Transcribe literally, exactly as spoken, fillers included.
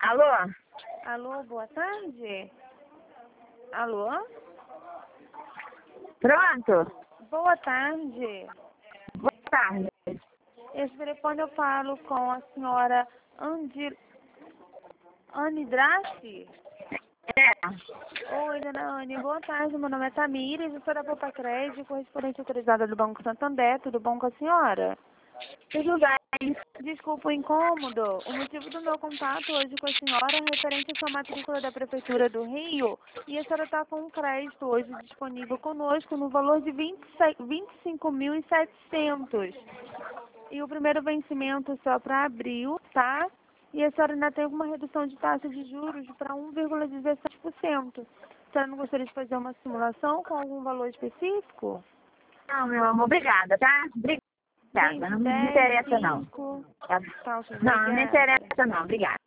Alô? Alô, boa tarde. Alô? Pronto? Boa tarde. Boa tarde. Esse telefone eu falo com a senhora Andi... Anidrace? É. Oi, dona Anne. Boa tarde. Meu nome é Tamires, eu sou da Poupa Crédito, correspondente autorizada do Banco Santander. Tudo bom com a senhora? Tudo bem? Desculpa o incômodo. O motivo do meu contato hoje com a senhora é referente à sua matrícula da Prefeitura do Rio e a senhora está com um crédito hoje disponível conosco no valor de vinte e cinco mil e setecentos. E o primeiro vencimento só para abril, tá? E a senhora ainda tem alguma redução de taxa de juros para um vírgula dezessete por cento. A senhora não gostaria de fazer uma simulação com algum valor específico? Não, meu amor, obrigada, tá? Obrigada. vinte, Não me dez, interessa, não. cinco. Tá? Tá, Não, não me obrigada. interessa, não. Obrigada.